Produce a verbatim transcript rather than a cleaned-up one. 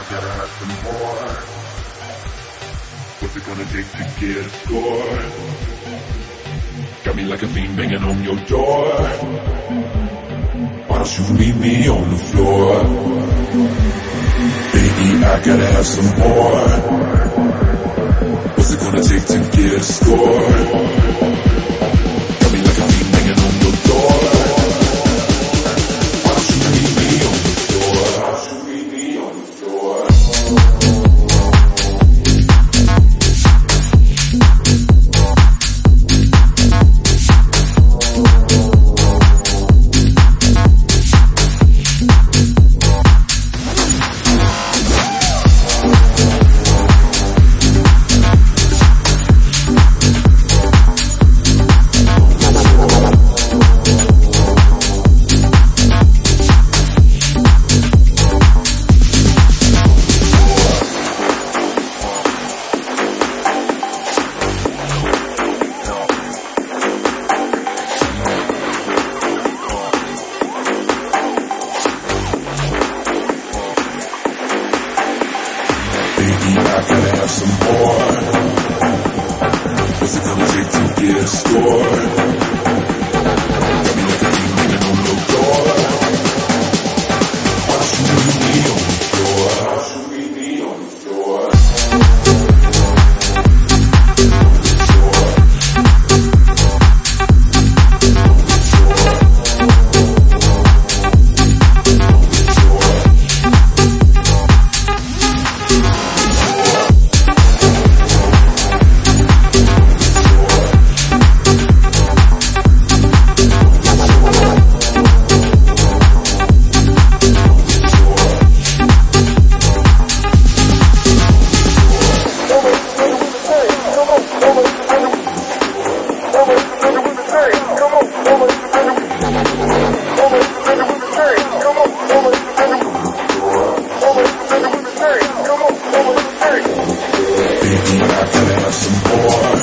gotta have some more. What's it gonna take to get a score? Got me like a fiend banging on your door. Why don't you meet me on the floor? Baby, I gotta have some more. What's it gonna take to get a score? Got me like a fiend banging on your door. Why don't you meet me on the floor? Why don't you meet me on the floor? Baby, I gotta have some more. What's it gonna take to get a score? Got me like a fiend banging on your door. Why don't you meet me on the floor? Why don't you meet me on the floor? Baby, I gotta have some more.